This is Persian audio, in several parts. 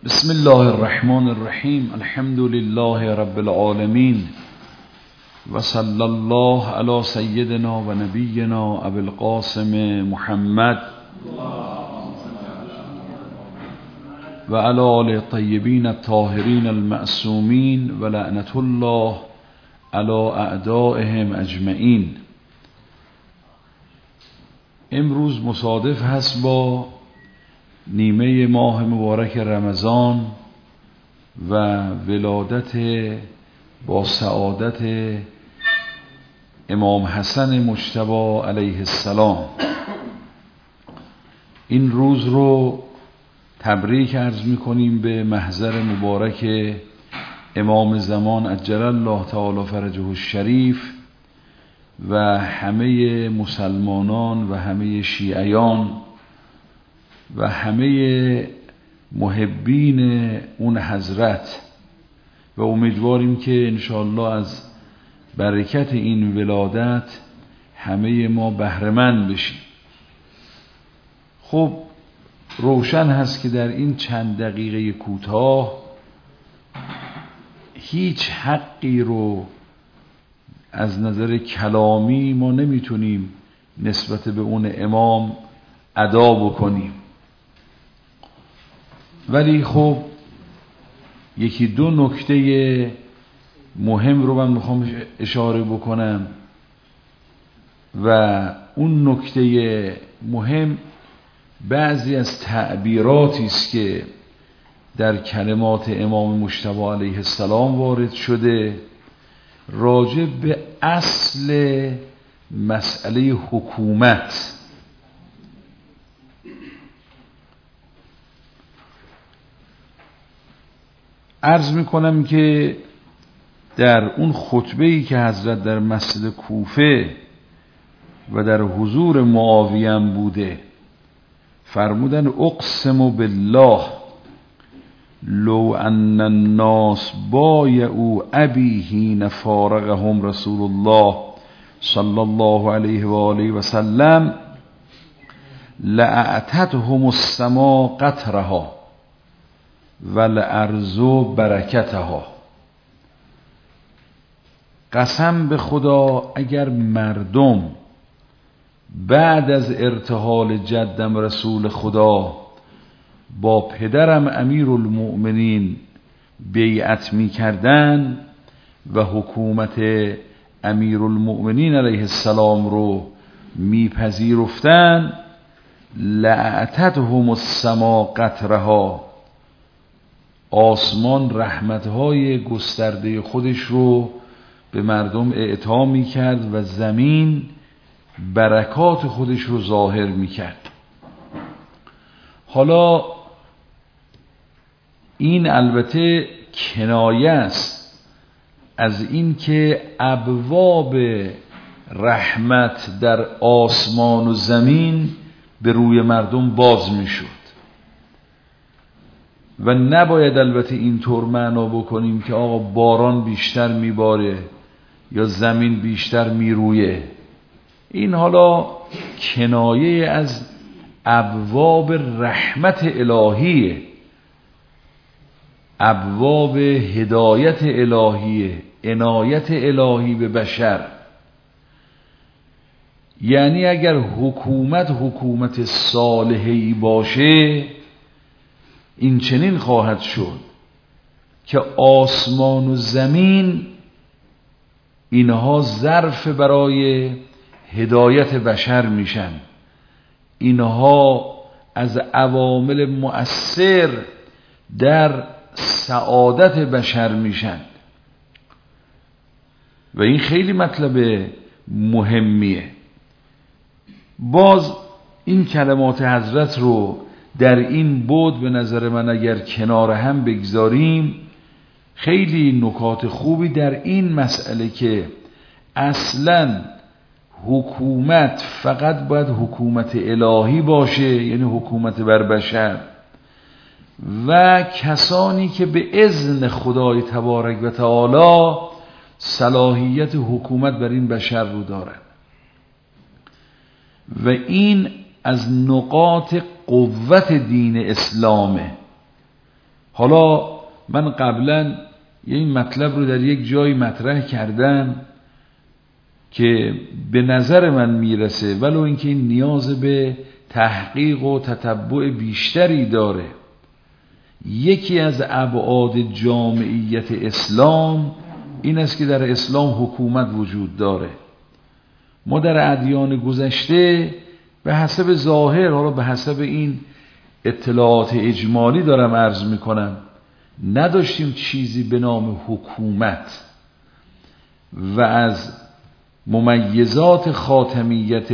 بسم الله الرحمن الرحیم. الحمد لله رب العالمین و صلی الله علی سیدنا و نبینا ابی القاسم محمد و علی آله الطیبین الطاهرین المعصومین و لعنت الله علی اعدائهم اجمعین. امروز مصادف هست با نیمه ماه مبارک رمضان و ولادت با سعادت امام حسن مجتبی علیه السلام. این روز رو تبریک عرض می‌کنیم به محضر مبارک امام زمان عجل الله تعالی فرجه الشریف و همه مسلمانان و همه شیعیان و همه محبین اون حضرت و امیدواریم که انشاءالله از برکت این ولادت همه ما بهره‌مند بشیم. خب روشن هست که در این چند دقیقه کوتاه هیچ حقی رو از نظر کلامی ما نمیتونیم نسبت به اون امام ادا بکنیم، ولی خب یکی دو نکته مهم رو من میخوام اشاره بکنم و اون نکته مهم بعضی از تعبیراتی است که در کلمات امام مجتبی علیه السلام وارد شده راجع به اصل مسئله حکومت. عرض میکنم که در اون خطبه‌ای که حضرت در مسجد کوفه و در حضور معاویه هم بوده فرمودن اقسم بالله لو ان الناس بایعوا ابی حین فارقهم رسول الله صلی الله علیه و آله و سلم لأعطتهم السماء قطرها والارض برکتها. قسم به خدا اگر مردم بعد از ارتحال جدم رسول خدا با پدرم امیرالمؤمنین بیعت می کردن و حکومت امیرالمؤمنین علیه السلام رو می پذیرفتن لأعطتهم السماء قطرها، آسمان رحمتهای گسترده خودش رو به مردم اعطا می کرد و زمین برکات خودش رو ظاهر می کرد. حالا این البته کنایه است از این که ابواب رحمت در آسمان و زمین به روی مردم باز می شد و نباید البته اینطور معنا بکنیم که آقا باران بیشتر میباره یا زمین بیشتر میرویه. این حالا کنایه از ابواب رحمت الهیه، ابواب هدایت الهیه، عنایت الهی به بشر. یعنی اگر حکومت صالحی باشه این چنین خواهد شد که آسمان و زمین اینها ظرف برای هدایت بشر میشن، اینها از عوامل مؤثر در سعادت بشر میشن و این خیلی مطلب مهمیه. باز این کلمات حضرت رو در این بود به نظر من اگر کنار هم بگذاریم خیلی نکات خوبی در این مسئله که اصلا حکومت فقط باید حکومت الهی باشه، یعنی حکومت بر بشر، و کسانی که به اذن خدای تبارک و تعالی صلاحیت حکومت بر این بشر رو دارن و این از نقاط قوت دین اسلامه. حالا من قبلا این مطلب رو در یک جایی مطرح کردم که به نظر من میرسه، ولو اینکه این نیاز به تحقیق و تتبع بیشتری داره. یکی از ابعاد جامعیت اسلام این است که در اسلام حکومت وجود داره. ما در ادیان گذشته به حسب ظاهر، حالا به حسب این اطلاعات اجمالی دارم عرض میکنم، نداشتیم چیزی به نام حکومت. و از ممیزات خاتمیت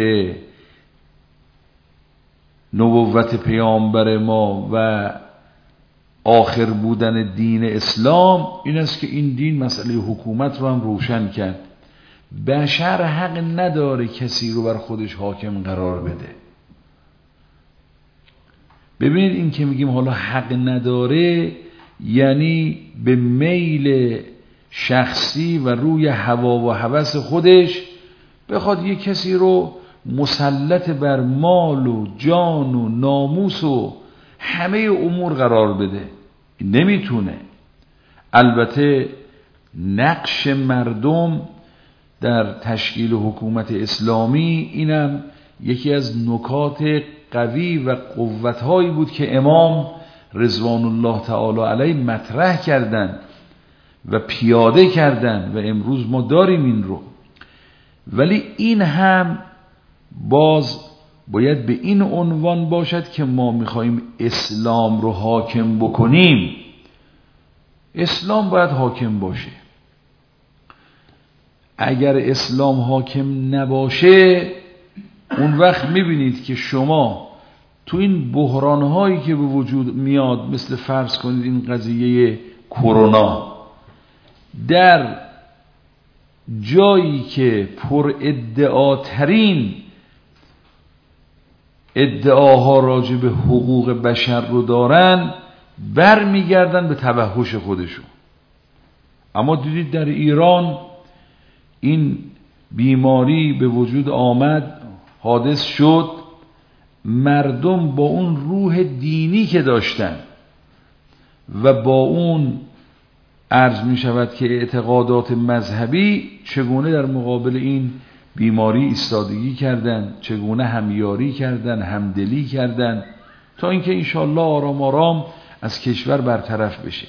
نبوت پیامبر ما و آخر بودن دین اسلام این است که این دین مسئله حکومت رو هم روشن کرد. بشر حق نداره کسی رو بر خودش حاکم قرار بده. ببینید این که میگیم حالا حق نداره، یعنی به میل شخصی و روی هوا و هوس خودش بخواد یک کسی رو مسلط بر مال و جان و ناموس و همه امور قرار بده. نمیتونه. البته نقش مردم در تشکیل حکومت اسلامی اینم یکی از نکات قوی و قوتهایی بود که امام رضوان الله تعالی علیه مطرح کردند و پیاده کردند و امروز ما داریم این رو. ولی این هم باز باید به این عنوان باشد که ما میخواییم اسلام رو حاکم بکنیم. اسلام باید حاکم باشه. اگر اسلام حاکم نباشه، اون وقت میبینید که شما تو این بحرانهایی که به وجود میاد، مثل فرض کنید این قضیه کرونا، در جایی که پر ادعاترین ادعاها راجع به حقوق بشر رو دارن، برمیگردن به توحش خودشون. اما دیدید در ایران این بیماری به وجود آمد، حادث شد، مردم با اون روح دینی که داشتن و با اون عرض می شود که اعتقادات مذهبی چگونه در مقابل این بیماری ایستادگی کردن، چگونه همیاری کردن، همدلی کردن، تا اینکه انشاءالله آرام آرام از کشور برطرف بشه.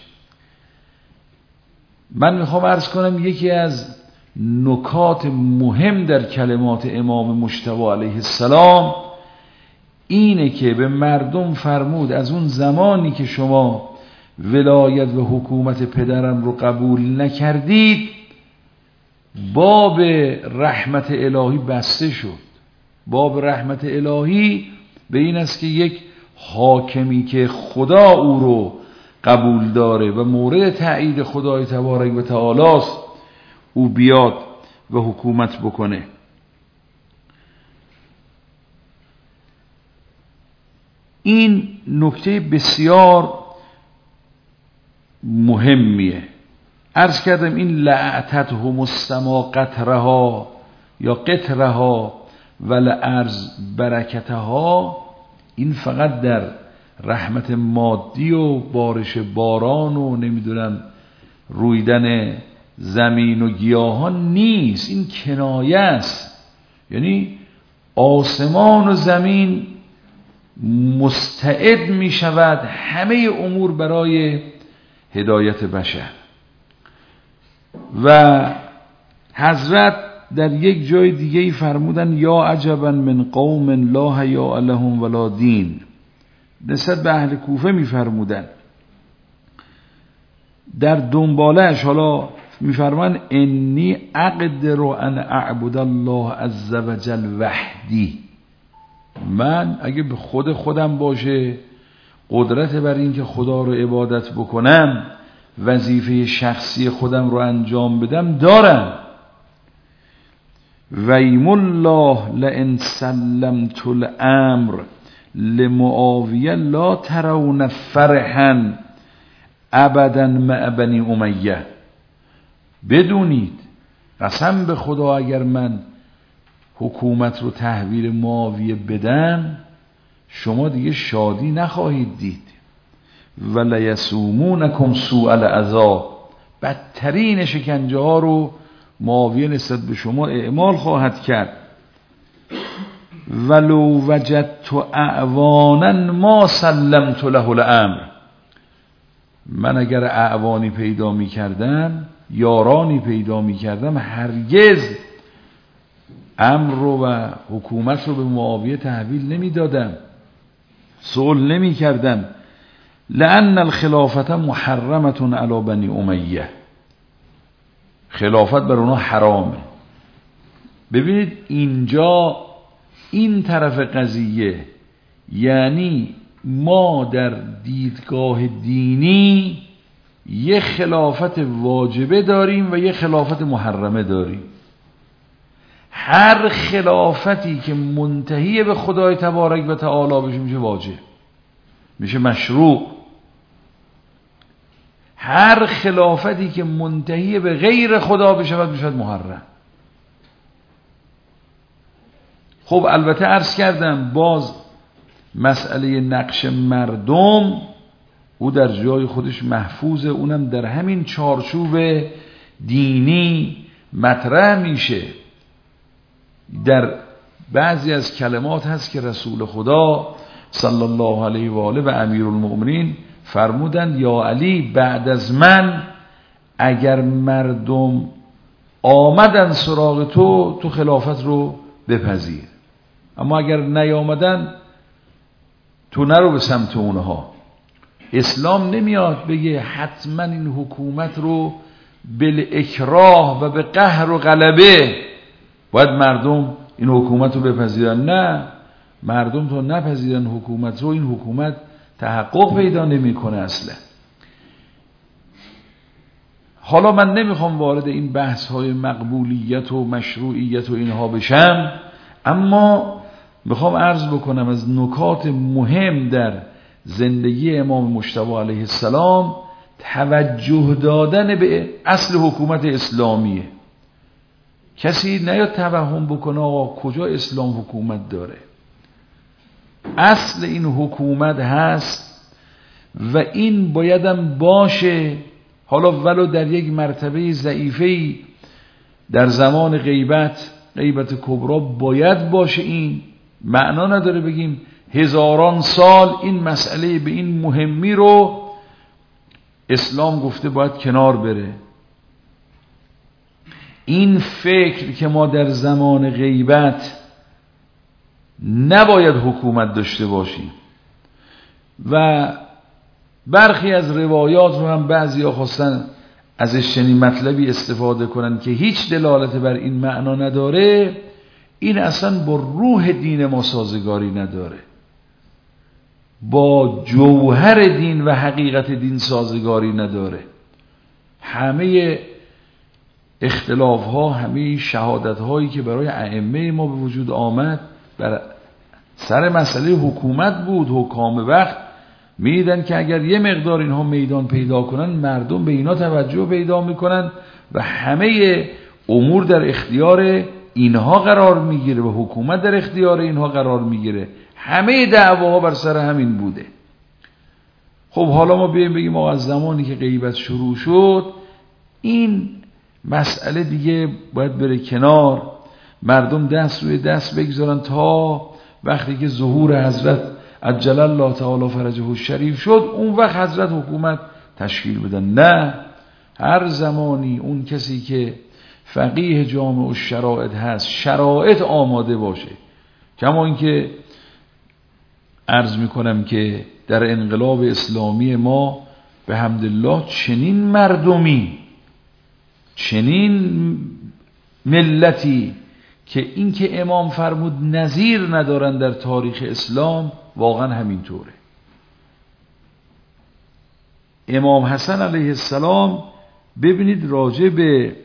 من میخوام عرض کنم یکی از نکات مهم در کلمات امام مجتبی علیه السلام اینه که به مردم فرمود از اون زمانی که شما ولایت و حکومت پدرم رو قبول نکردید، باب رحمت الهی بسته شد. باب رحمت الهی به این است که یک حاکمی که خدا او رو قبول داره و مورد تأیید خدای تبارک و تعالی است، او بیاد و حکومت بکنه. این نکته بسیار مهمیه. عرض کردم این لعتتهم السما قطرها یا قطرها ولعرض برکتها، این فقط در رحمت مادی و بارش باران و نمیدونم رویدن زمین و گیاهان نیست، این کنایه است. یعنی آسمان و زمین مستعد می شود همه امور برای هدایت بشر. و حضرت در یک جای دیگه فرمودن یا عجبا من قوم لا حیاء لهم ولا دین. نسبت به اهل کوفه می فرمودن. در دنبالش حالا می فرمان انی اقدر ان اعبد الله عز وجل وحدی. من اگه به خودم باشه قدرت بر این که خدا رو عبادت بکنم، وظیفه شخصی خودم رو انجام بدم دارم. ویم الله لئن سلمت الامر لمعاویه لا ترون فرحا ابدا مع بنی امیه. بدونید قسم به خدا اگر من حکومت رو تحویل معاویه بدم، شما دیگه شادی نخواهید دید. و لیسومونکم سوء العذاب، بدترین شکنجه ها رو معاویه نسبت به شما اعمال خواهد کرد. ولو وجدت اعوانا ما سلمت له الامر، من اگر اعوانی پیدا می کردم، یارانی پیدا می کردم، هرگز امر رو و حکومت رو به معاویه تحویل نمی دادم، صلح نمی کردم. لأن الخلافة محرمة علی بنی امیه، خلافت بر اونا حرامه. ببینید اینجا این طرف قضیه، یعنی ما در دیدگاه دینی یه خلافت واجبه داریم و یه خلافت محرمه داریم. هر خلافتی که منتهی به خدای تبارک و تعالی بشه میشه واجب، میشه مشروع. هر خلافتی که منتهی به غیر خدا بشه میشه محرم. خب البته عرض کردم باز مسئله نقش مردم او در جای خودش محفوظه، اونم در همین چارچوب دینی مطرح میشه. در بعضی از کلمات هست که رسول خدا صلی الله علیه و آله و امیرالمؤمنین فرمودند یا علی بعد از من اگر مردم آمدن سراغ تو خلافت رو بپذیر، اما اگر نیامدن تو نرو به سمت اونها. اسلام نمیاد بگه حتما این حکومت رو بالاکراه و به قهر و غلبه باید مردم این حکومت رو بپذیرن. نه، مردم تو نپذیرن حکومت رو، این حکومت تحقق پیدا نمیکنه اصلا. حالا من نمیخوام وارد این بحث های مقبولیت و مشروعیت و اینها بشم، اما میخوام عرض بکنم از نکات مهم در زندگی امام مجتبی علیه السلام توجه دادن به اصل حکومت اسلامیه. کسی نیاد توهم بکنه آقا کجا اسلام حکومت داره. اصل این حکومت هست و این بایدم باشه، حالا ولو در یک مرتبه ضعیفه‌ای در زمان غیبت کبرا باید باشه. این معنا نداره بگیم هزاران سال این مسئله به این مهمی رو اسلام گفته باید کنار بره. این فکر که ما در زمان غیبت نباید حکومت داشته باشیم و برخی از روایات رو هم بعضی ها خواستن ازش چنین مطلبی استفاده کنن که هیچ دلالت بر این معنا نداره، این اصلا با روح دین ما سازگاری نداره، با جوهر دین و حقیقت دین سازگاری نداره. همه اختلاف ها، همه شهادت هایی که برای ائمه ما به وجود آمد بر سر مسئله حکومت بود. حکام وقت میدن که اگر یه مقدار اینها میدان پیدا کنن مردم به اینا توجه پیدا میکنن و همه امور در اختیار اینها قرار میگیره و حکومت در اختیار اینها قرار میگیره. همه دعواها بر سر همین بوده. خب حالا ما بگیم از زمانی که غیبت شروع شد این مسئله دیگه باید بره کنار، مردم دست روی دست بگذارن تا وقتی که ظهور حضرت عجل الله تعالی فرجه الشریف شد اون وقت حضرت حکومت تشکیل بدن. نه، هر زمانی اون کسی که فقیه جامع الشرائط هست شرایط آماده باشه. کما اینکه عرض میکنم که در انقلاب اسلامی ما به حمدالله چنین مردمی، چنین ملتی که این که امام فرمود نظیر ندارن در تاریخ اسلام، واقعا همینطوره. امام حسن علیه السلام ببینید راجع به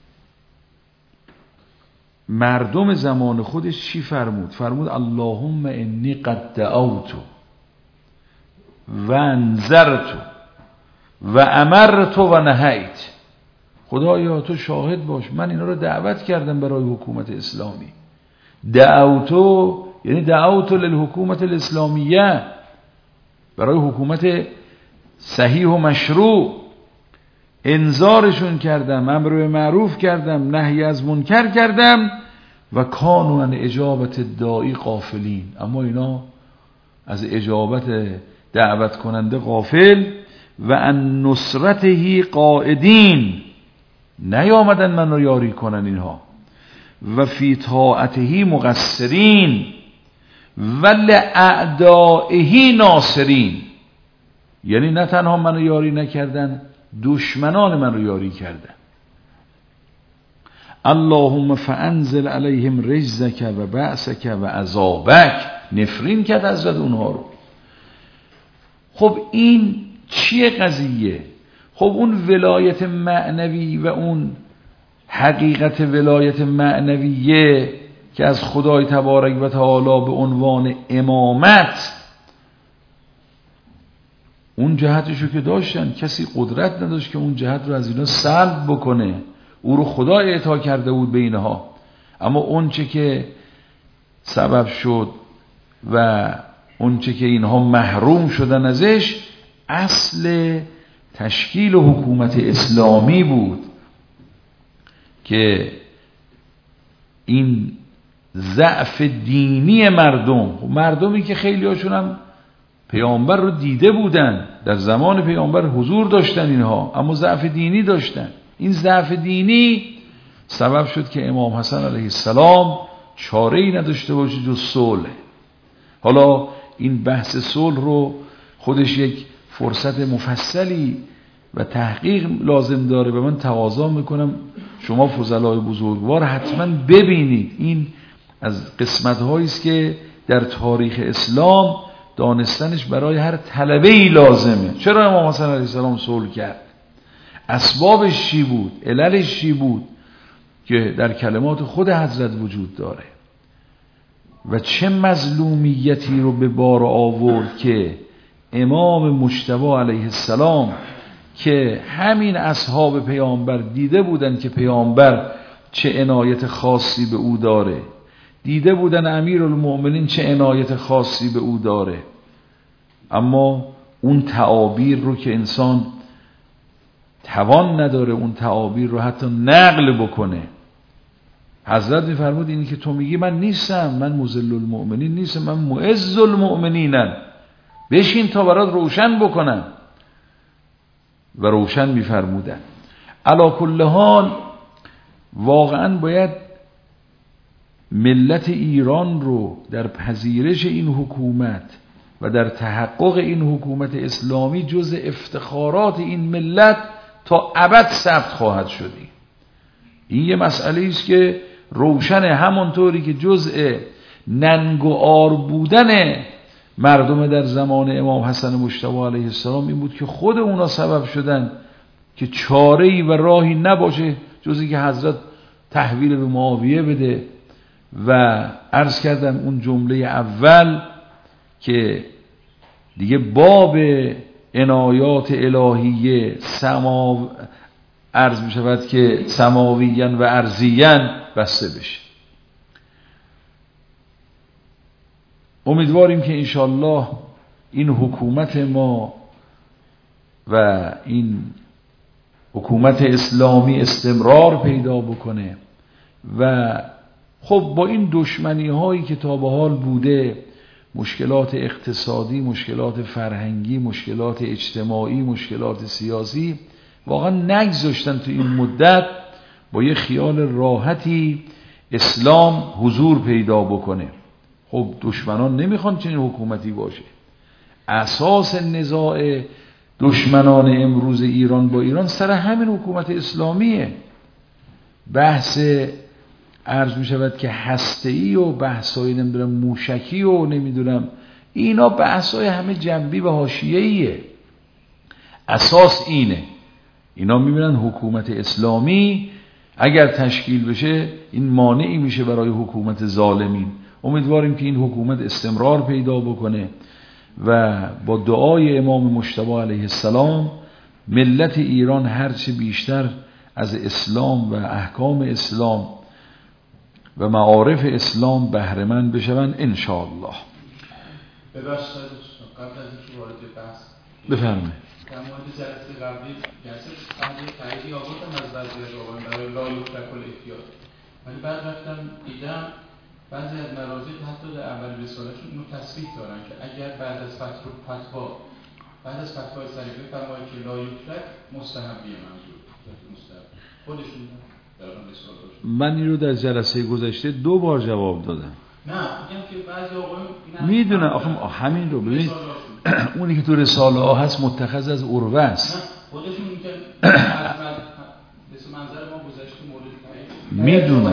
مردم زمان خودش چی فرمود. فرمود اللهم انی قد دعوت و انذرت و امرت و نهیت. خدایا تو شاهد باش، من اینا رو دعوت کردم برای حکومت اسلامی. دعوتو یعنی دعوت للحکومت الاسلامیه، برای حکومت صحیح و مشروع، انذارشون کردم، امر به معروف کردم، نهی از منکر کردم و کانوا عن اجابت داعی غافلین، اما اینا از اجابت دعوت کننده غافل و عن نصرته قاعدین، نیامدن من رو یاری کنن اینها، و فی طاعته مقصرین و لاعدائه ناصرین، یعنی نه تنها من رو یاری نکردن، دشمنان من رو یاری کردن. اللهم فانزل علیهم رجزک و بأسک و عذابک، نفرین کرد حضرت اونها رو. خب این چیه قضیه؟ خب اون ولایت معنوی و اون حقیقت ولایت معنویه که از خدای تبارک و تعالی به عنوان امامت، اون جهتشو که داشتن، کسی قدرت نداشت که اون جهت رو از اینا سلب بکنه، او رو خدا اعطا کرده بود به اینها. اما اون چه که سبب شد و اون چه که اینها محروم شدن ازش، اصل تشکیل حکومت اسلامی بود که این ضعف دینی مردمی که خیلی هاشون هم پیامبر رو دیده بودن، در زمان پیامبر حضور داشتن اینها، اما ضعف دینی داشتن. این ضعف دینی سبب شد که امام حسن علیه السلام چاره‌ای نداشته باشه جز صلح. حالا این بحث صلح رو خودش یک فرصت مفصلی و تحقیق لازم داره و من تقاضا میکنم شما فضلای بزرگوار حتما ببینید. این از قسمت‌هایی است که در تاریخ اسلام دانستنش برای هر طلبه‌ای لازمه. چرا امام حسن علیه السلام صلح کرد؟ اسبابش چی بود؟ عللش چی بود؟ که در کلمات خود حضرت وجود داره. و چه مظلومیتی رو به بار آورد که امام مجتبی علیه السلام که همین اصحاب پیامبر دیده بودن که پیامبر چه عنایت خاصی به او داره، دیده بودن امیرالمؤمنین چه عنایت خاصی به او داره، اما اون تعابیر رو که انسان توان نداره اون تعابیر رو حتی نقل بکنه. حضرت میفرمود اینی که تو میگی من نیستم، من مذل المؤمنین نیستم، من معز المؤمنینم، بشین تا برات روشن بکنم. و روشن میفرمودن. علی کل حال واقعا باید ملت ایران رو در پذیرش این حکومت و در تحقق این حکومت اسلامی جز افتخارات این ملت تا ابد ثبت خواهد شد. این یه مسئله است که روشنه، همونطوری که جزء ننگ و عار بودن مردم در زمان امام حسن مجتبی علیه السلام این بود که خود اونا سبب شدن که چاره‌ای و راهی نباشه جز اینکه حضرت تحویل به معاویه بده. و عرض کردم اون جمله اول که دیگه باب عنایات الهیه عرض می شود که سماویاً و ارضیاً بسته بشه. امیدواریم که انشالله این حکومت ما و این حکومت اسلامی استمرار پیدا بکنه و خب با این دشمنی هایی که تا به حال بوده، مشکلات اقتصادی، مشکلات فرهنگی، مشکلات اجتماعی، مشکلات سیاسی، واقعا نگذاشتن تو این مدت با یه خیال راحتی اسلام حضور پیدا بکنه. خب دشمنان نمیخوان چنین حکومتی باشه. اساس نزاع دشمنان امروز ایران با ایران سر همین حکومت اسلامیه. بحث عرض می شود که هسته‌ای و بحثای نمیدونم موشکی و نمیدونم اینا بحثای همه جنبی و حاشیه‌ایه. اساس اینه. اینا میبینن حکومت اسلامی اگر تشکیل بشه این مانعی میشه برای حکومت ظالمین. امیدواریم که این حکومت استمرار پیدا بکنه و با دعای امام مجتبی علیه السلام ملت ایران هرچه بیشتر از اسلام و احکام اسلام و معارف اسلام بهره مند بشوند ان شاء الله. ببخشید قبل از اینکه وارد بحث بفرمایید. در مورد جلسه قبلی جلسه قبلی تاییدی آوردم از بعضی از آقایان برای لا یترک الاحتیاط، ولی بعد رفتم دیدم بعضی از مراجع حتی در اول رسالهشون اینو تصریح دارن که اگر بعد از فتوای صریحه فرمایید که لا یترک مستحبیه، منظور مستحب خودشون در رسالهشون. من این رو در جلسه گذشته 2 بار جواب دادم. نه میگم که بعضی آقایون میدونن آخه همین رو ببین اونی که تو رساله ها هست متخذ از عروه است. نه خودشون میگن مثل منظر ما گذشته مورد میدونن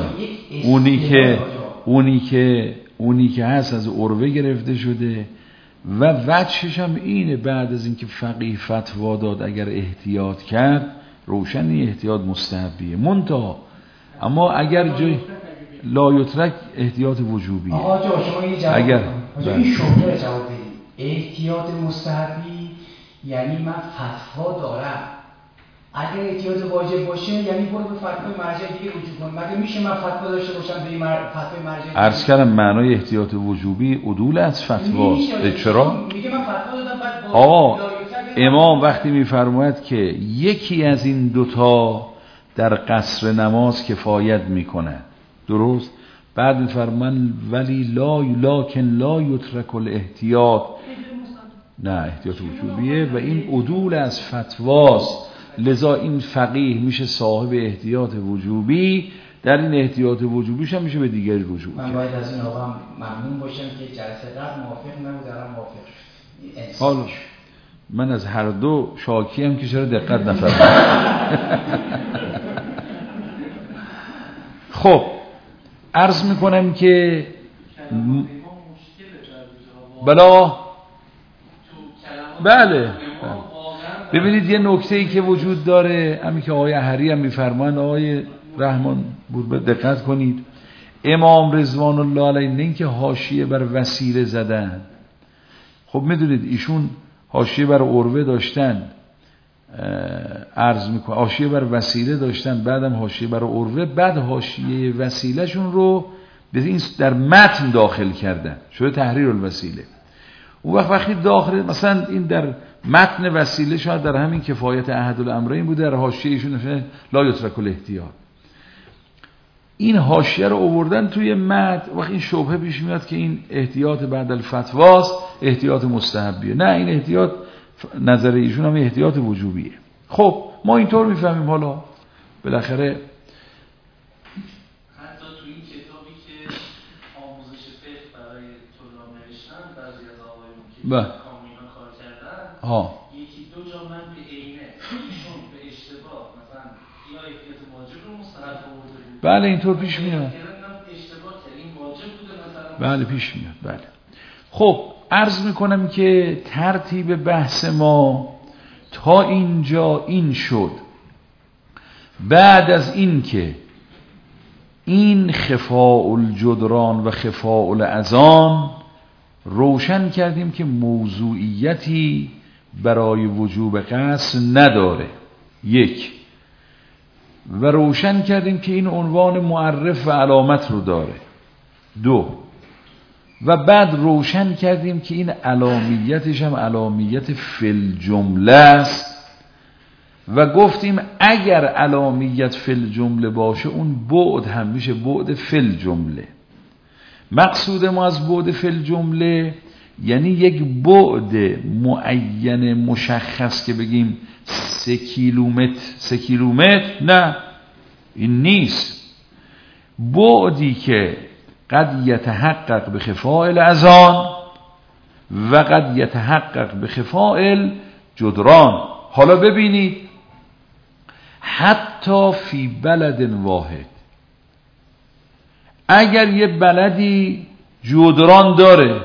اونی که هست از عروه گرفته شده و وجهش هم اینه بعد از اینکه فقیه فتوا داد اگر احتیاط کرد روشنی احتیاط مستحبیه منتها اما اگر جای لا یترک احتیاط وجوبیه. آقا جا شما یه جواب اگر این شبهه رو جواب بدید. احتیاط مستحبی یعنی من فتوا دارم، اگر احتیاط واجب باشه یعنی برو به فتوای مرجع دیگه رجوع کن. مگه میشه من فتوا داشته باشم به فتوای مرجع؟ عرض کردم معنای احتیاط وجوبی عدول از فتواست. چرا؟ میگه من فتوا دادم بعد آقا امام وقتی میفرماید که یکی از این دوتا در قصر نماز کفایت میکنه، درست؟ بعد میفرمان ولی لکن لا یترک الاحتیاط، نه احتیاط وجوبیه و این عدول از فتواست، لذا این فقیه میشه صاحب احتیاط وجوبی، در این احتیاط وجوبیش هم میشه به دیگری رجوع کرد. من باید از این آقا ممنون باشم که جلسه قبل موافق نبود الان موافق شد. حالا من از هر دو شاکی هم که چرا دقت نفرمودید. خب عرض میکنم که بله ببینید یه نکته‌ای که وجود داره، همین که آقای احری هم میفرمان، آقای رحمان بود دقت کنید، امام رضوان الله علیه نه اینکه حاشیه بر وسیله زدن، خب میدونید ایشون حاشیه بر عروه داشتن، عرض میکنه حاشیه بر وسیله داشتن، بعدم حاشیه بر عروه، بعد حاشیه وسیله شون رو در متن داخل کردن، شده تحریر الوسیله. اون وقتی داخل مثلا این در متن وسیله شاید در همین کفایت احد الامرین بود، در حاشیه ایشون لا یترک الاحتیاط، این حاشیه رو آوردن توی متن. وقتی این شبهه پیش میاد که این احتیاط بعد الفتواست، احتیاط مستحبیه، نه این احتیاط نظر ایشون هم احتیاط وجوبیه. خب ما اینطور میفهمیم. حالا بالاخره حتی تو این کتابی که آموزش فقه برای طلاب نوشتن، بعضی از آقایون که کامینا کار کردن، یکی دو جا من به عینه ایشون به اشتباه مثلا یا احتیاط واجب رو مستحب آورده بود. بله اینطور پیش میاد. اشتباه کرد این واجب بوده مثلا. بله پیش میاد. بله خب عرض میکنم که ترتیب بحث ما تا اینجا این شد. بعد از این که این خفاء الجدران و خفاء الاذان روشن کردیم که موضوعیتی برای وجوب قصر نداره، یک، و روشن کردیم که این عنوان معرف و علامت رو داره، دو، و بعد روشن کردیم که این علامیتش هم علامیت فی جمله است و گفتیم اگر علامیت فی جمله باشه اون بعد هم میشه بعد فی جمله. مقصود ما از بعد فی جمله یعنی یک بعد معین مشخص که بگیم 3 کیلومتر، نه این نیست. بعدی که قد یتحقق به خفاء الاذان و قد یتحقق به خفاء الجدران. حالا ببینید حتی فی بلد واحد، اگر یه بلدی جدران داره،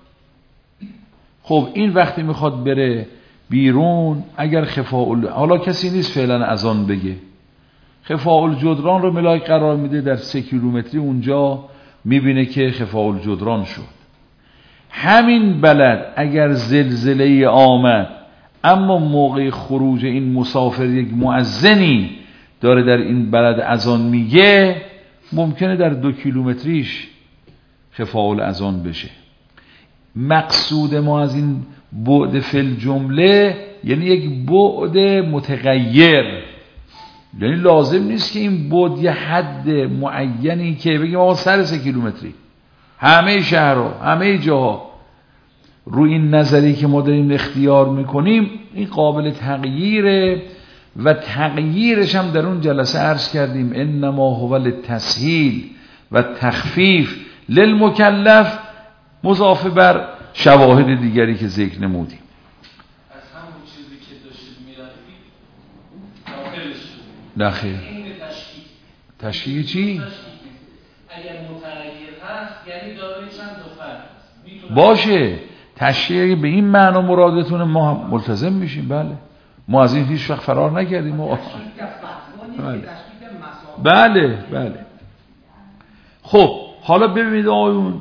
خب این وقتی میخواد بره بیرون، اگر حالا کسی نیست فعلا اذان بگه، خفاء الجدران رو ملاک قرار میده در 3 کیلومتری، اونجا میبینه که خفاء الجدران شد. همین بلد اگر زلزله آمد اما موقع خروج این مسافر یک مؤذنی داره در این بلد اذان میگه، ممکنه در 2 کیلومتریش خفاء الاذان بشه. مقصود ما از این بعد فی الجمله یعنی یک بعد متغیر، یعنی لازم نیست که این بعد یه حد معینی که بگیم آقا سر 3 کیلومتری همه شهرها همه جاها، روی این نظری که ما داریم اختیار میکنیم این قابل تغییره و تغییرش هم در اون جلسه عرض کردیم انما هو للتسهیل و تخفیف للمکلف مضاف بر شواهد دیگری که ذکر نمودیم. از همون چیزی که داشتید می‌رفتید داخلش شد. نه خیر. این تشکیل چی؟ اگر متغیر هست یعنی داره چند تا فرد باشه. تشکیل به این معنا مرادتونه ما ملتزم میشیم. بله ما از این هیچ وقت فرار نکردیم. بله بله. خب حالا ببینید آقایون،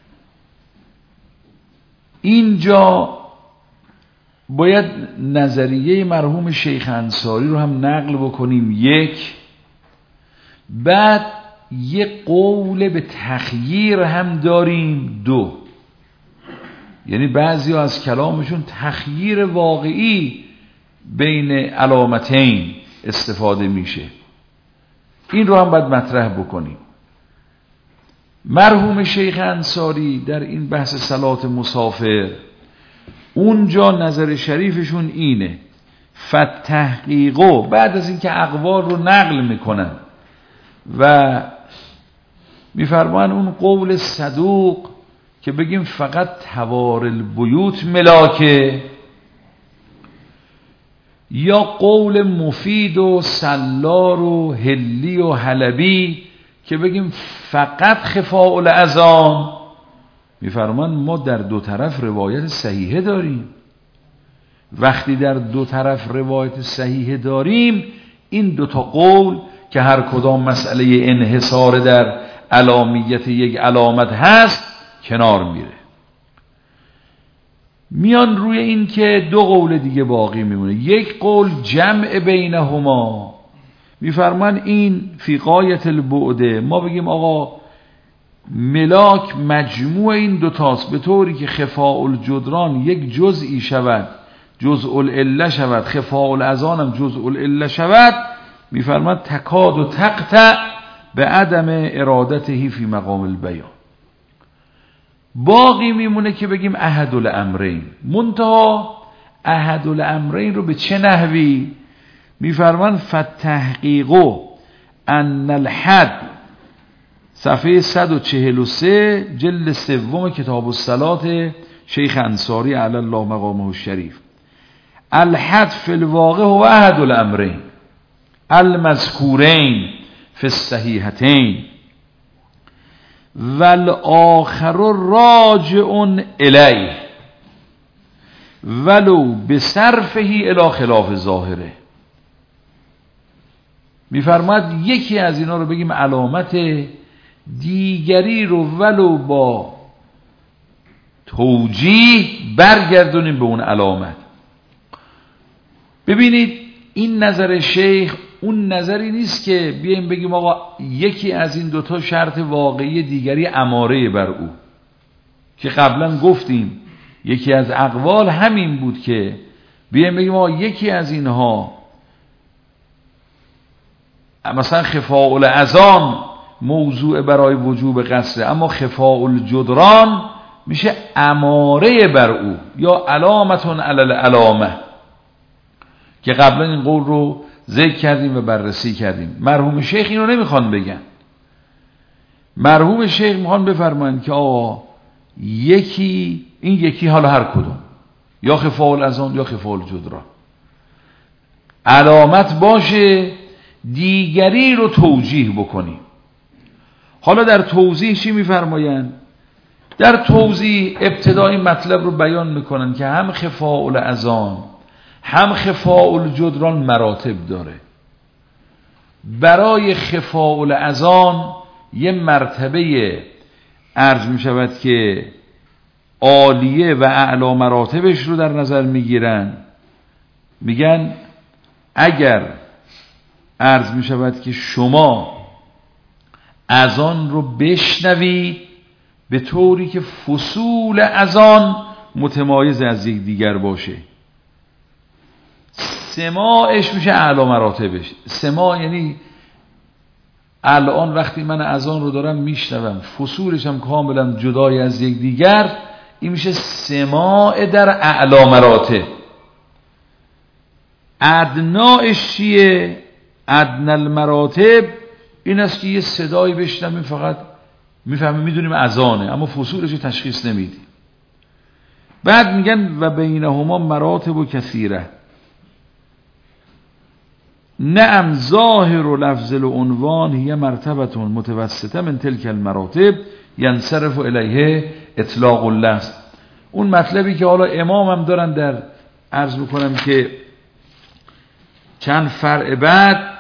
اینجا باید نظریه مرحوم شیخ انصاری رو هم نقل بکنیم. یک، بعد یک قول به تخییر هم داریم. دو، یعنی بعضی ها از کلامشون تخییر واقعی بین علامتین استفاده میشه. این رو هم باید مطرح بکنیم. مرحوم شیخ انصاری در این بحث صلات مسافر اونجا نظر شریفشون اینه فتحقیقو، بعد از اینکه اقوال رو نقل میکنن و میفرمان اون قول صدوق که بگیم فقط توار البیوت ملاکه، یا قول مفید و سلار و هلی و حلبی که بگیم فقط خفاء الاذان، میفرمان ما در دو طرف روایت صحیحه داریم. وقتی در دو طرف روایت صحیحه داریم، این دوتا قول که هر کدام مسئله انحصار در علامیت یک علامت هست کنار میره، میان روی این که دو قول دیگه باقی میمونه. یک قول جمع بینهما، میفرمان این فی غایت البعد، ما بگیم آقا ملاک مجموع این دوتاست به طوری که خفاء الجدران یک جزئی شود، جزء العله شود، خفاء الاذان هم جزء العله شود. میفرماد تکاد و تقطع به عدم ارادته فی مقام البیان. باقی میمونه که بگیم احد الامرین. منتها احد الامرین رو به چه نحوی؟ میفرمان فتحقیقو ان الحد، صفحه 143 جلد 3 کتاب الصلات شیخ انصاری علی الله مقامه الشریف. الحد فی الواقع هو احد الامرین المذکورین فی الصحیحتین والآخر راجع الیه ولو بصرفه الی خلاف ظاهره. میفرماد یکی از اینا رو بگیم علامت، دیگری رو ولو با توجیه برگردونیم به اون علامت. ببینید این نظر شیخ اون نظری نیست که بیایم بگیم آقا یکی از این دوتا شرط واقعی، دیگری اماره بر او، که قبلا گفتیم یکی از اقوال همین بود که بیایم بگیم آقا یکی از اینها مثلا خفاء الاذان موضوع برای وجوب قصره، اما خفاء الجدران میشه اماره بر او یا علامتون علی العلامه، که قبلا این قول رو ذکر کردیم و بررسی کردیم. مرحوم شیخ اینو نمیخوان بگن. مرحوم شیخ میخوان بفرمایند که آقا یکی، این یکی حالا هر کدوم، یا خفاء الاذان یا خفاء الجدران علامت باشه، دیگری رو توجیه بکنیم. حالا در توضیح چی میفرمایند؟ در توضیح ابتدایی مطلب رو بیان میکنن که هم خفاء الاذان هم خفاء الجدران مراتب داره. برای خفاء الاذان یه مرتبه عرض می شود که عالیه و اعلی مراتبش رو در نظر میگیرن. میگن اگر عرض می شود که شما اذان رو بشنوید به طوری که فصول اذان متمایز از یک دیگر باشه، سماعش میشه اعلی مراتبش. سماع یعنی الان وقتی من اذان رو دارم میشنوم، فصولش هم کاملا جدای از یک دیگر، این میشه سماع در اعلی مراتب. ادناش چیه؟ ادنی المراتب این است که یه صدایی بشنویم فقط میفهمیم میدونیم اذانه، اما فصولش رو تشخیص نمیدیم. بعد میگن و بینهما مراتب و کثیره. نعم ظاهر و لفظ العنوان هی مرتبه متوسطه من تلک المراتب ینصرف الیه اطلاق اللفظ. اون مطلبی که حالا امام هم دارن در عرض بکنم که چند فرع بعد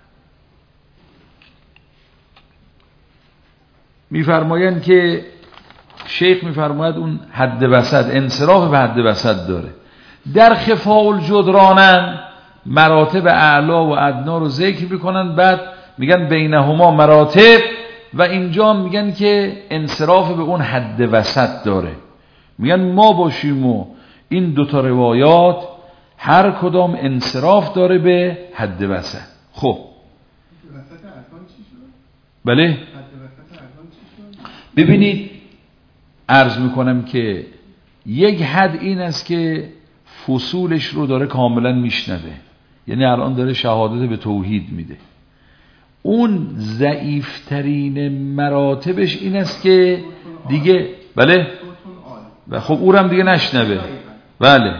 میفرمایند که شیخ میفرماید اون حد وسط، انصراف به حد وسط داره. در خفاء الجدرانن مراتب اعلا و ادنا رو ذکر میکنن، بعد میگن بینهما مراتب و اینجا میگن که انصراف به اون حد وسط داره. میگن ما باشیم و این دوتا روایات هر کدام انصراف داره به حد وسط. خب بله ببینید عرض میکنم که یک حد این است که فصولش رو داره کاملا میشنوه، یعنی الان داره شهادت به توحید میده. اون ضعیفترین مراتبش این است که دیگه بله و خب او هم دیگه نشنوه. بله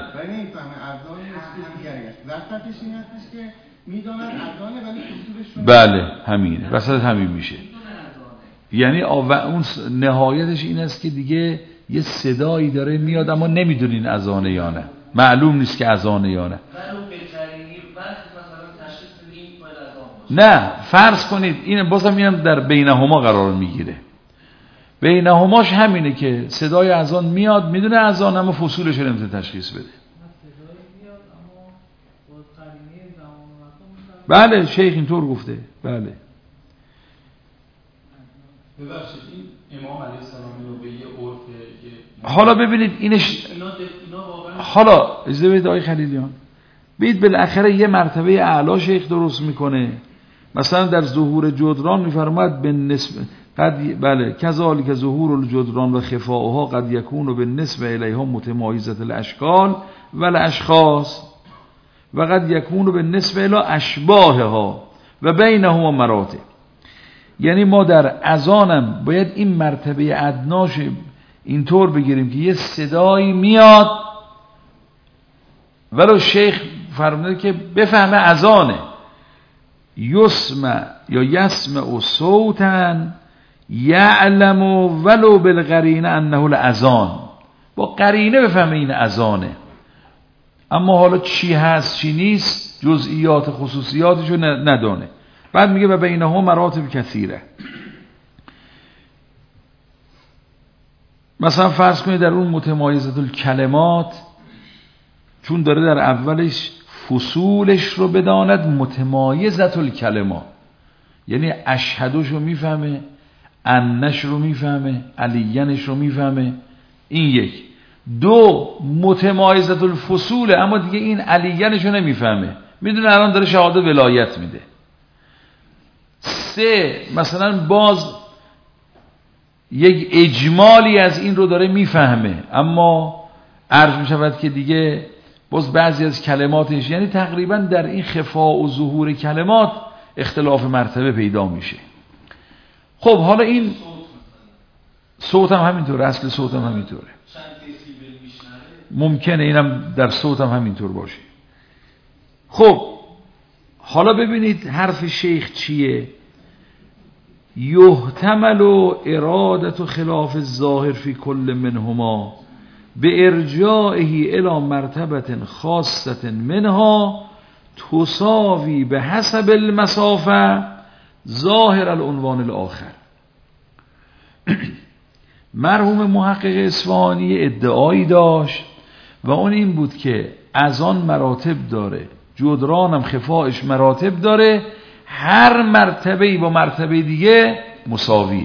بله همینه، وسط همین میشه. یعنی و اون نهایتش این است که دیگه یه صدایی داره میاد اما نمیدونین اذانه یا نه، معلوم نیست که اذانه یا نه. نه فرض کنید این بازم اینم در بینهما قرار میگیره. بینهماش همینه که صدای اذان میاد، میدونه اذان اما فصولش رو نمیتونه تشخیص بده. بله شیخ اینطور گفته. بله ببخشید این امام علیه السلام رو به یه عرف حالا ببینید اینش حالا اجازه بدید آقای خلیلیان بید بالاخره یه مرتبه اعلا شیخ درست میکنه. مثلا در ظهور جدران میفرماید بالنسبه قد بله کذالک ظهور الجدران و خفاؤها قد یکون بالنسبه الیها متمایزه الاشکال و الاشخاص و قد یکون بالنسبه الی اشباهها و بینهما مراتب. یعنی ما در اذانم باید این مرتبه ادناش اینطور بگیریم که یه صدایی میاد ولو شیخ فرموده که بفهمه اذانه، یسمع یا یسمع صوتا یعلم ولو بالقرینه انه الاذان، با قرینه بفهمه این اذانه، اما حالا چی هست چی نیست جزئیات خصوصیاتشو ندانه. بعد میگه و بینهما مراتب کثیره. مثلا فرض کنید در اون متمایزه الکلمات چون داره در اولش فصولش رو بداند، متمایزه الکلمات یعنی اشهدش رو میفهمه، انش رو میفهمه، علیینش رو میفهمه. این یک. دو متمایزه الفصول اما دیگه این علیینش رو نمیفهمه، میدونه الان داره شهادت ولایت میده. سه مثلا باز یک اجمالی از این رو داره میفهمه اما عرض میشود که دیگه باز بعضی از کلماتش یعنی تقریبا در این خفاء و ظهور کلمات اختلاف مرتبه پیدا میشه. خب حالا این صوت هم همینطوره، اصل صوت هم همینطوره، ممکنه اینم در صوت هم همینطور باشه. خب حالا ببینید حرف شیخ چیه؟ یحتمل اراده خلاف الظاهر فی کل منهما به ارجاعه الى مرتبه خاصه منها تساوی به حسب المسافه ظاهر العنوان الاخر. مرحوم محقق اصفهانی ادعایی داشت و اون این بود که اذان مراتب داره، جدران هم خفاش مراتب داره، هر مرتبه‌ای با مرتبه دیگه مساویه.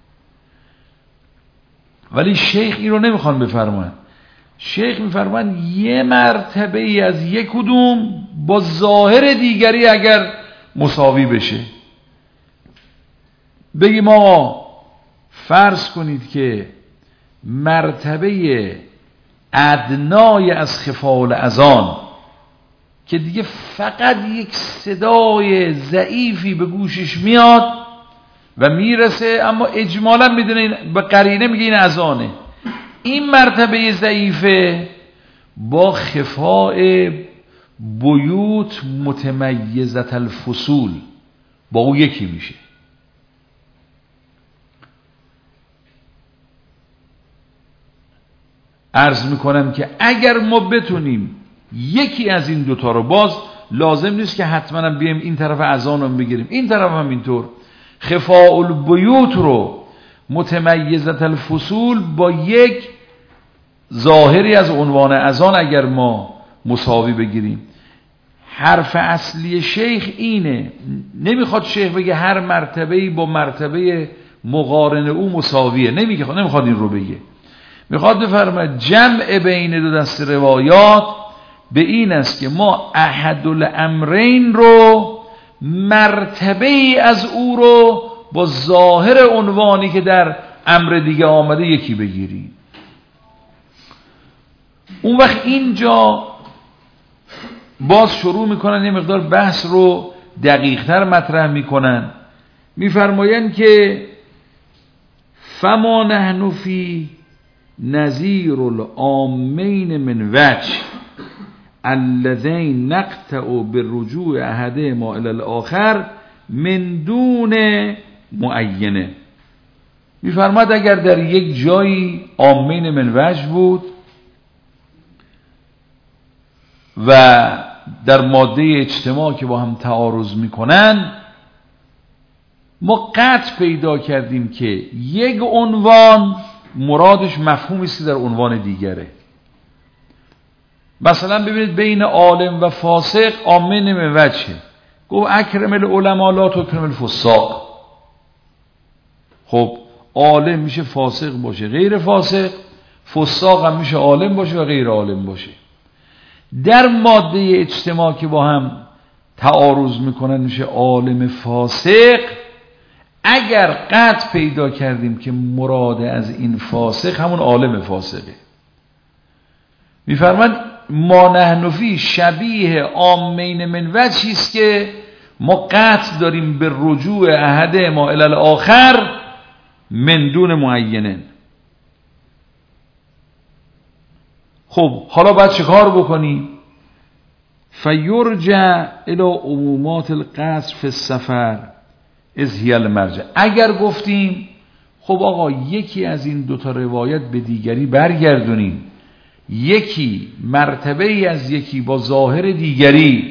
ولی شیخ این رو نمیخوان بفرمان. شیخ میفرمان یه مرتبه ای از یک کدوم با ظاهر دیگری اگر مساوی بشه. بگیم آقا فرض کنید که مرتبه ادنای از خفاء الاذان که دیگه فقط یک صدای ضعیفی به گوشش میاد و میرسه، اما اجمالا میدونه به قرینه میگه این اذانه، این مرتبه ضعیفه با خفاء بیوت متمیزة الفصول با او یکی میشه. عرض میکنم که اگر ما بتونیم یکی از این دوتا رو، باز لازم نیست که حتما هم بیایم این طرف اذان رو بگیریم، این طرف هم اینطور، خفاء البیوت رو متمیزة الفصول با یک ظاهری از عنوان اذان اگر ما مساوی بگیریم. حرف اصلی شیخ اینه، نمیخواد شیخ بگه هر مرتبه‌ای با مرتبه مقارن او مساویه، نمیخواد این رو بگه، میخواد بفرماید جمع بین دو دست روایات به این است که ما احد الامرین رو، مرتبه ای از او رو با ظاهر عنوانی که در امر دیگه آمده یکی بگیریم. اون وقت اینجا باز شروع میکنن یه مقدار بحث رو دقیق‌تر مطرح میکنن، میفرمایند که فما نحن فی نظیر العامین من وجه الذین نقطع بالرجوع احدهما الی الاخر من دون معینه. میفرماد اگر در یک جایی عامین من وجه بود و در ماده اجتماع که با هم تعارض میکنن، ما قطع پیدا کردیم که یک عنوان مرادش مفهومی است که در عنوان دیگره. مثلا ببینید بین عالم و فاسق عامین من وجهه، گفت اکرم العلماء لا تکرم الفساق. خب عالم میشه فاسق باشه غیر فاسق، فساق هم میشه عالم باشه و غیر عالم باشه. در ماده اجتماع که با هم تعارض میکنن میشه عالم فاسق. اگر قطع پیدا کردیم که مراد از این فاسق همون عالم فاسقه، میفرماند ما نحن فی شبیه عامین من وجهی است که ما قطع داریم به رجوع احدهما الی الاخر من دون معینن. خب حالا باید چه کار بکنیم؟ فیرجع الی عمومات القصر فی السفر اذ هی المرجع. اگر گفتیم خب آقا یکی از این دوتا روایت به دیگری برگردونیم، یکی مرتبه ای از یکی با ظاهر دیگری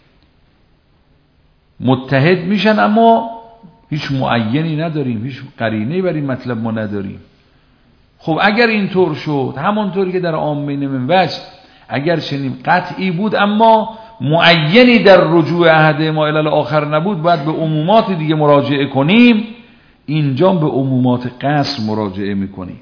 متحد میشن، اما هیچ معینی نداریم، هیچ قرینه‌ای بر این مطلب ما نداریم. خب اگر اینطور شد، همونطوری که در عامین من وجه اگر چنین قطعی بود اما معینی در رجوع احدهما الی الاخر نبود، باید به عمومات دیگه مراجعه کنیم. اینجا به عمومات قصر مراجعه میکنیم.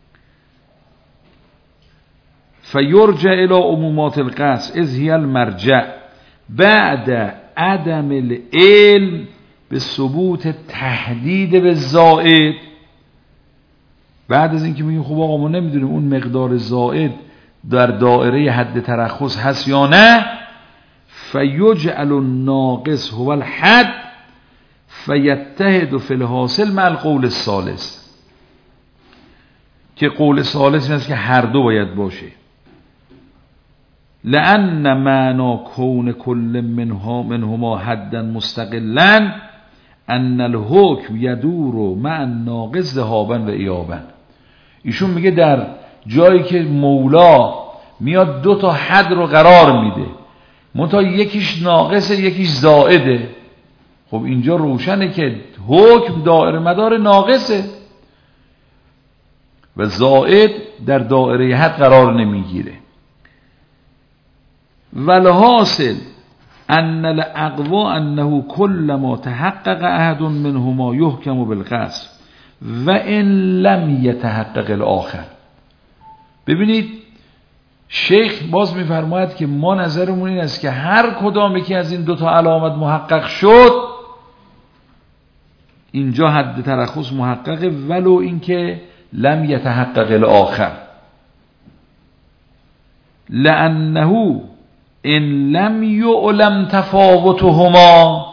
فیرجع الی عمومات القصر اذ هی المرجع بعد عدم العلم به ثبوت تهدید به زائد. بعد از اینکه میگیم خب آقا ما نمیدونیم اون مقدار زائد در دائره حد ترخص هست یا نه، فیجعل الناقص هو الحد فیتحد فی الحاصل مع القول الثالث، که قول ثالث این است که هر دو باید باشه. لأن معنا کون کل منهما حدا مستقلا ان الحکم یدور مع الناقص ذهابا و ایابا. ایشون میگه در جایی که مولا میاد دو تا حد رو قرار میده، منتها یکیش ناقصه یکیش زائده، خب اینجا روشنه که حکم دائره مدار ناقصه و زائد در دائره حد قرار نمیگیره. والحاصل ان الاقوى انه كل ما تحقق احد منهما يحكم بالقصر و ان لم يتحقق الاخر. ببینید شیخ باز میفرماید که ما نظرمون این است که هر کدام یکی از این دوتا علامت محقق شد، اینجا حد ترخص محققه، ولو اینکه لم یتحقق الاخر، لانه ان لم یعلم تفاوتهما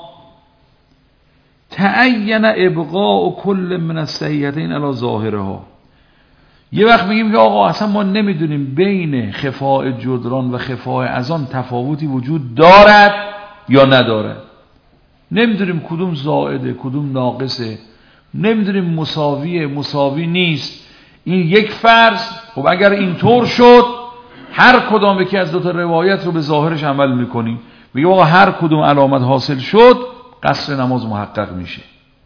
تعین ابقاء کل من الصحیحتین علی ظاهرها. یه وقت میگیم که آقا اصلا ما نمیدونیم بین خفاء جدران و خفاء اذان تفاوتی وجود دارد یا ندارد، نمیدونیم کدوم زائده کدوم ناقصه، نمیدونیم مساویه مساوی نیست. این یک فرض. خب اگر اینطور شد هر کدام یکی از دو تا روایت رو به ظاهرش عمل میکنیم، میگیم آقا هر کدوم علامت حاصل شد قصر نماز محقق میشه.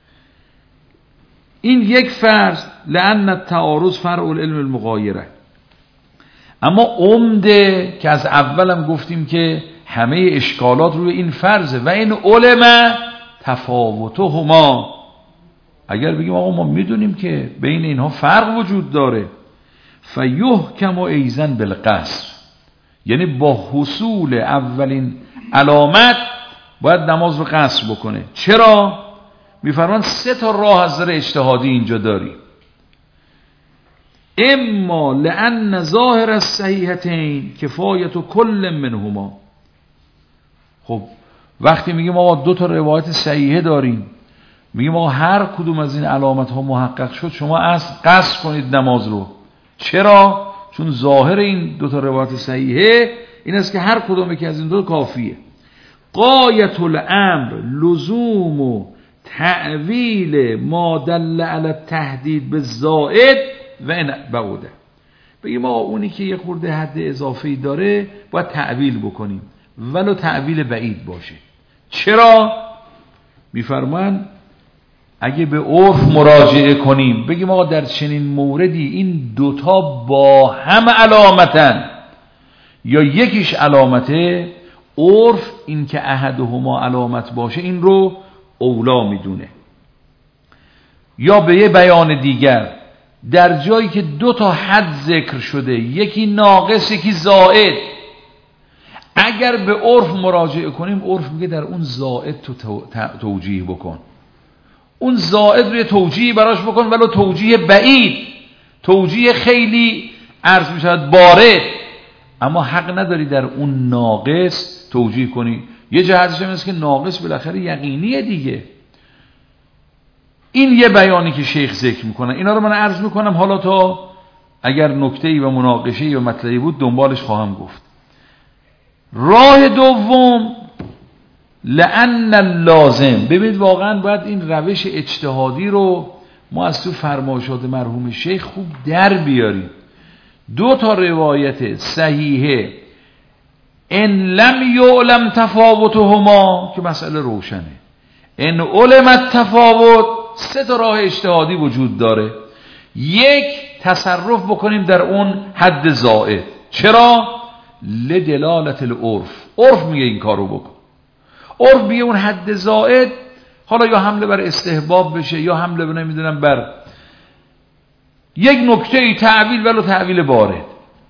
این یک فرض، لأن التعارض فرع العلم المغایره. اما عمده که از اولم گفتیم که همه اشکالات روی این فرضه و این علم تفاوتهما. اگر بگیم آقا ما میدونیم که بین اینها فرق وجود داره، فیحکم ایضا بالقصر، یعنی با حصول اولین علامت باید نماز رو قصر بکنه. چرا؟ میفرمان سه تا راه از نظر اجتهادی اینجا داریم. اما لأن ظاهر الصحیحتین کفایت کل منهما. خب وقتی میگیم آقا دو تا روایت صحیحه داریم، میگیم آقا هر کدوم از این علامت ها محقق شد، شما از قصر کنید نماز رو. چرا؟ چون ظاهر این دو تا روایت صحیحه این است که هر کدوم یکی از این دو کافیه. غایت الامر لزوم و تعویل ما دل علی التهدید بالزائد و این بعوده. بگیم آقا اونی که یه خورده حد اضافی داره باید تعویل بکنیم، ولو تعویل بعید باشه. چرا؟ میفرمان اگه به عرف مراجعه کنیم بگیم آقا در چنین موردی این دوتا با هم علامتن یا یکیش علامته، عرف این که احدهما علامت باشه این رو اولا میدونه. یا به یه بیان دیگر، در جایی که دو تا حد ذکر شده، یکی ناقص یکی زائد، اگر به عرف مراجعه کنیم عرف میگه در اون زائد تو توجیه بکن، اون زائد رو توجیه براش بکن، ولو توجیه بعید، توجیه خیلی عرض میشود بارد، اما حق نداری در اون ناقص توجیه کنی. یه جهتش هم است که ناقص بالاخره یقینیه دیگه. این یه بیانی که شیخ ذکر میکنه، اینا رو من عرض میکنم، حالا تا اگر نکته‌ای و مناقشه‌ای و مطلبی بود دنبالش خواهم گفت. راه دوم لأن اللازم. ببینید واقعا باید این روش اجتهادی رو ما از تو فرمایشات مرحوم شیخ خوب در بیاریم. دو تا روایت صحیحه ان لم یعلم تفاوتهما که مسئله روشنه، ان علم التفاوت سه تا راه اجتهادی وجود داره. یک، تصرف بکنیم در اون حد زائد. چرا؟ لدلالت العرف. عرف میگه این کارو بکن. عرف میگه اون حد زائد حالا یا حمله بر استحباب بشه یا حمله نمیدونم بر یک نکته ای تعویل ولو تعویل بارد.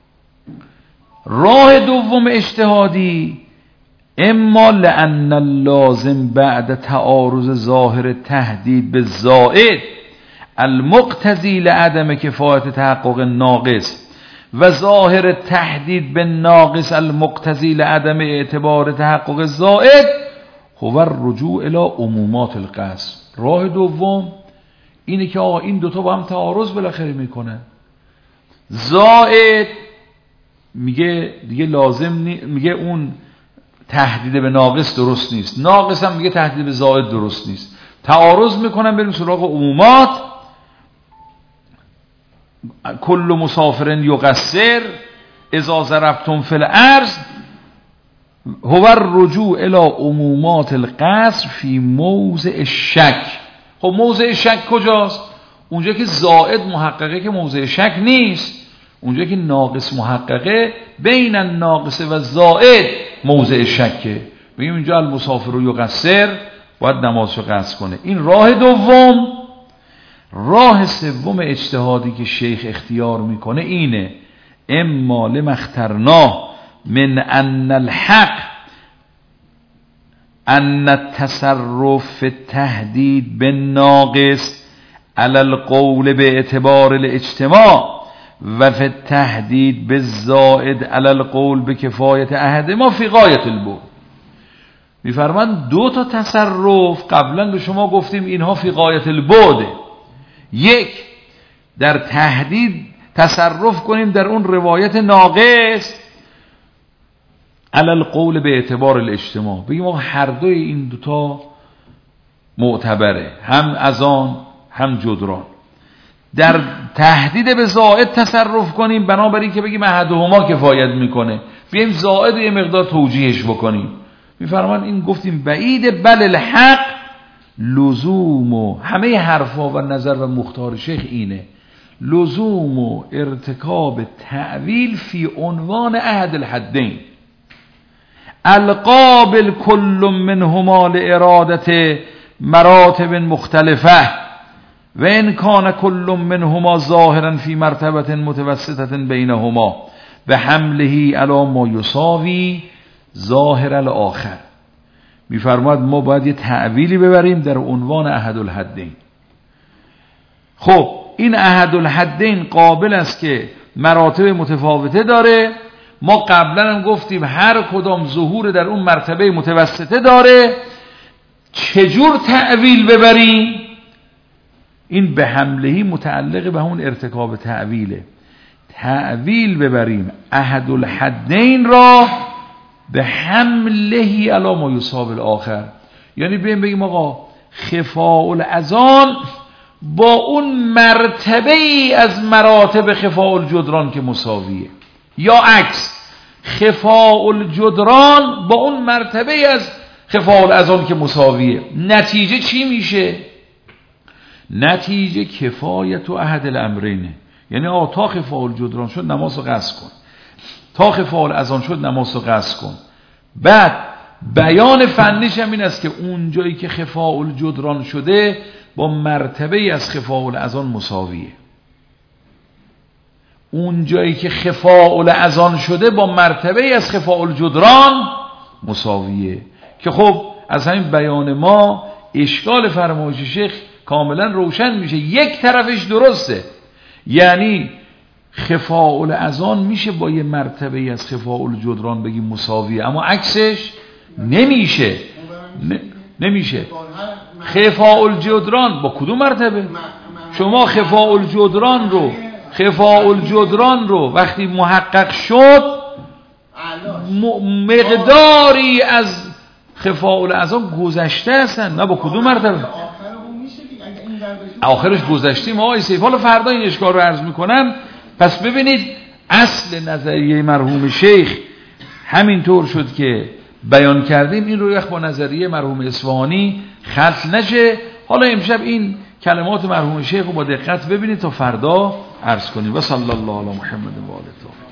راه دوم اجتهادی اما لأن اللازم بعد تعارض ظاهر تهدید به زائد المقتضی لعدم کفایت تحقق ناقص و ظاهر تهدید به ناقص المقتضی لعدم اعتبار تحقق زائد هو الرجوع الی عمومات القصر. راه دوم اینه که آقا این دوتا با هم تعارض بالاخره میکنن. زائد میگه دیگه لازم میگه اون تهدید به ناقص درست نیست، ناقص هم میگه تهدید به زائد درست نیست، تعارض میکنن. بریم سراغ عمومات. کل مسافر یقصر اذا ضربتم فی الارض هو الرجوع الی عمومات القصر فی موضع الشک. خب موضع شک کجاست؟ اونجا که زائد محققه که موضع شک نیست، اونجا که ناقص محققه بین الناقص و زائد موضع شکه. بگیم اینجا المسافر یقصر باید نمازشو قصر کنه. این راه دوم. راه سوم اجتهادی که شیخ اختیار میکنه اینه اما لما اخترناه من ان الحق ان التصرف في التهدید بالناقص على القول باعتبار الاجتماع و فی التهدید بالزائد على القول بکفایت احدهما فی غایة البعد. میفرمان دو تا تصرف قبلا به شما گفتیم اینها فی غایة البعد. یک، در تهدید تصرف کنیم در اون روایت ناقص علی القول به اعتبار الاجتماع، بگیم هر دوی این دوتا معتبره، هم اذان هم جدران. در تهدید به زائد تصرف کنیم بنابراین که بگیم احدهما کفایت میکنه، بیایم زائد یه مقدار توجیهش بکنیم. میفرمان این گفتیم بعید، بل الحق لزوم و همه حرفا و نظر و مختار شیخ اینه، لزوم و ارتکاب تعویل فی عنوان احد الحدین القابل کل منهما لارادت مراتب مختلفه و ان کان کل منهما ظاهرا فی مرتبه متوسطه بینهما و حمله علی ما یساوی ظاهر الاخر. میفرماد ما باید یه تعویلی ببریم در عنوان احد الحدین. خب این احد الحدین قابل است که مراتب متفاوته داره. ما قبلا هم گفتیم هر کدام ظهور در اون مرتبه متوسطه داره. چجور تعویل ببریم؟ این به حملهی متعلق به همون ارتکاب تعویله. تعویل ببریم احد الحدین را به حملهی علی ما یصاب الاخر، یعنی بگیم آقا خفاء الاذان با اون مرتبه ای از مراتب خفاء الجدران که مساویه، یا عکس خفاء الجدران با اون مرتبه ای از خفاء الاذان که مساویه. نتیجه چی میشه؟ نتیجه کفایت و احد الامرینه، یعنی آقا تا خفاء الجدران شد نماز رو قصر کن، تا خفاء الاذان شد نماز رو قصر کن. بعد بیان فنیش هم این است که اون جایی که خفاء الجدران شده با مرتبه از خفاء الاذان مساویه، اون جایی که خفاء الاذان شده با مرتبه از خفاء الجدران مساویه. که خب از همین بیان ما اشکال فرمایش شیخ کاملا روشن میشه. یک طرفش درسته، یعنی خفاء الاذان میشه با یه مرتبه از خفاء الجدران بگیم مساویه، اما عکسش نمیشه. نمیشه. خفاء الجدران با کدوم مرتبه؟ شما خفاء الجدران رو وقتی محقق شد مقداری از خفاء الاذان گذشته هستن، نه با کدوم مرتبه؟ آخرش گذشتیم آقای سیف. حالا فردا این اشکال رو عرض میکنم. پس ببینید اصل نظریه مرحوم شیخ همینطور شد که بیان کردیم، این رو یک با نظریه مرحوم اصفهانی خلط نشه. حالا امشب این کلمات مرحوم شیخ رو با دقت ببینید تا فردا عرض کنیم. و صلی الله علی محمد و آله.